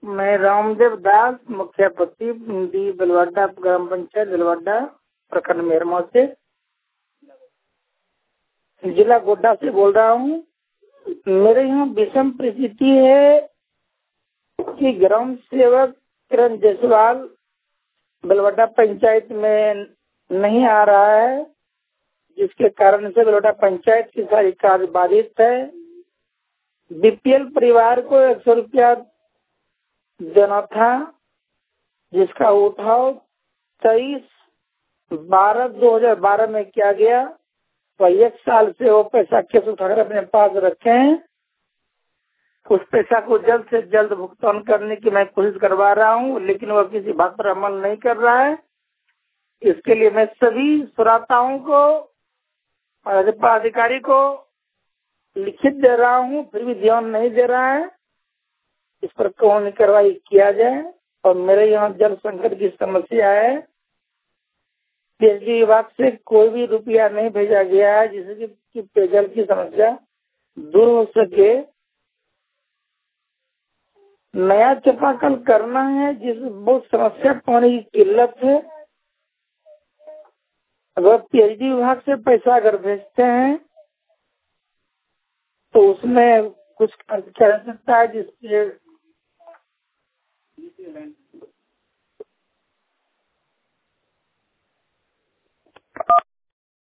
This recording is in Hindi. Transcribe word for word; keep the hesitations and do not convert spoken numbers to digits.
मैं रामदेव दास, मुखियापति डी बिलवाडा ग्राम पंचायत बिलवाडा प्रखंड मेरमौ से, जिला गोड्डा से बोल रहा हूँ। मेरे यहाँ विषम परिस्थिति है कि ग्राम सेवक किरण जायसवाल बिलवाडा पंचायत में नहीं आ रहा है, जिसके कारण से बिलवाडा पंचायत की सारी कार्य बाधित है। बीपीएल परिवार को एक सौ रुपया देना था, जिसका उठाव तेईस बारह दो हजार बारह में किया गया। तो एक साल से वो पैसा केस उठाकर अपने पास रखे हैं। उस पैसा को जल्द से जल्द भुगतान करने की मैं कोशिश करवा रहा हूँ, लेकिन वह किसी बात पर अमल नहीं कर रहा है। इसके लिए मैं सभी श्रोताओं को और अधिकारी को लिखित दे रहा हूँ, फिर भी ध्यान नहीं दे रहा है। इस पर कानूनी कार्रवाई किया जाए। और मेरे यहाँ जल संकट की समस्या है। बिजली विभाग से कोई भी रुपया नहीं भेजा गया है जिससे कि पेयजल की समस्या दूर हो सके। नया चापाकल करना है, जिस बहुत समस्या पानी की किल्लत है। अगर पीएचडी विभाग से पैसा अगर भेजते हैं तो उसमें कुछ कर सकता है, जिससे